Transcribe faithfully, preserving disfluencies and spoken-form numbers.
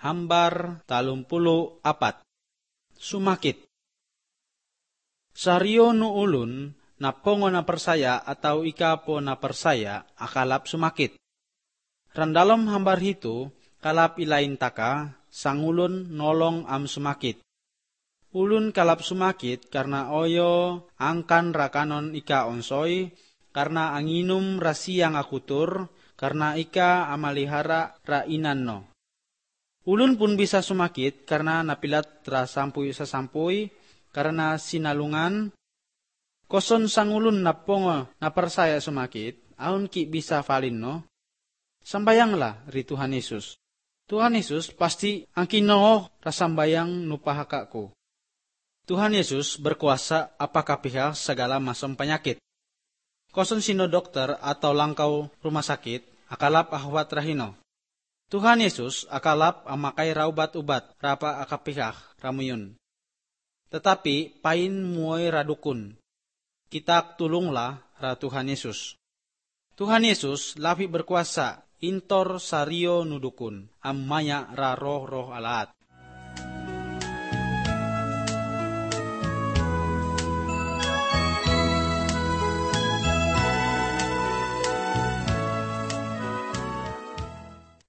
hambar talung puluh apat. Sumakit. Sario nu ulun napongo na persaya atau ika po na persaya akalap sumakit. Randalom hambar hitu kalap ilain taka sangulun nolong am sumakit. Ulun kalap sumakit karena oyo angkan rakanon ika onsoy, karena anginum rasi yang akutur, karena ika amalihara rainan no. Ulun pun bisa sumakit karena napilat rasampuy sasampuy, karena sinalungan. Koson sangulun napongo napersaya sumakit, aun ki bisa falin no. Sambayanglah ri Tuhan Yesus. Tuhan Yesus pasti angkinoh rasambayang nupahakaku. Tuhan Yesus berkuasa apakah pihak segala macam penyakit. Koson sino dokter atau langkau rumah sakit, akalap ahwat rahino. Tuhan Yesus akalap amakai raubat-ubat rapa akapihak ramuyun. Tetapi pain muoy radukun. Kita tulunglah ra Tuhan Yesus. Tuhan Yesus lapi berkuasa intor sario nudukun ammanya ra roh-roh alaat.